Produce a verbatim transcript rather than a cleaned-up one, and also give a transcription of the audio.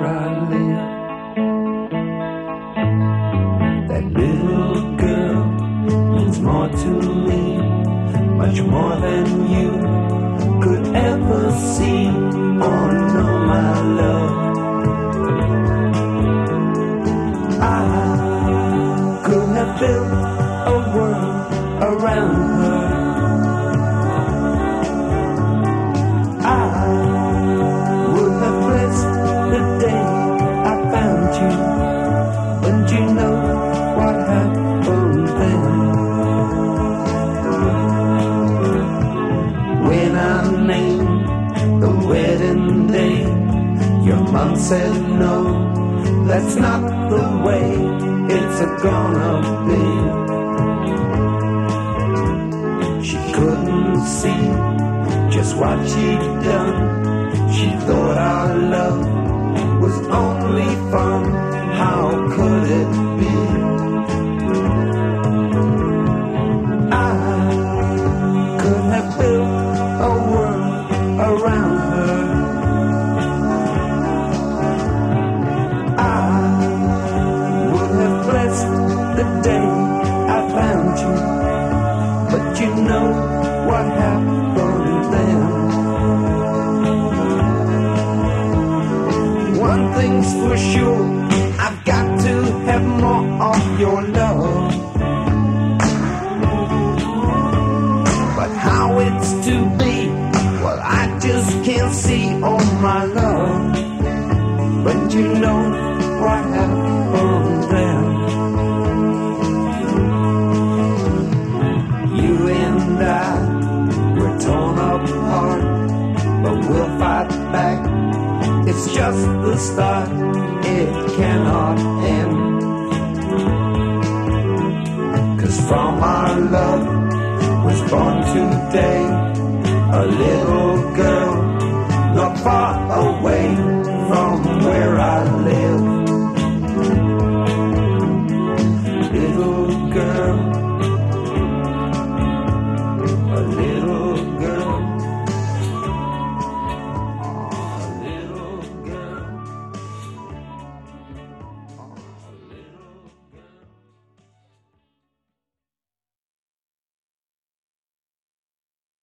where I live. That little girl means more to me, much more than you could ever see or know, my love. I could have built a world around her. I would have blessed the day I found you, and you know what happened then. When I named the wedding day, your mom said no, that's not the way it's gonna be. She couldn't see just what she'd done. She thought our love was only fun. How could it be? I could have built a world around her. I would have blessed the day I found you, but you know what happened then. One thing's for sure, I've got to have more of your love. But how it's to be, well, I just can't see, oh my love. But you know what happened then. You and I, we're torn apart, but we'll fight back. It's just the start, it cannot end. 'Cause from our love was born today a little girl not far away.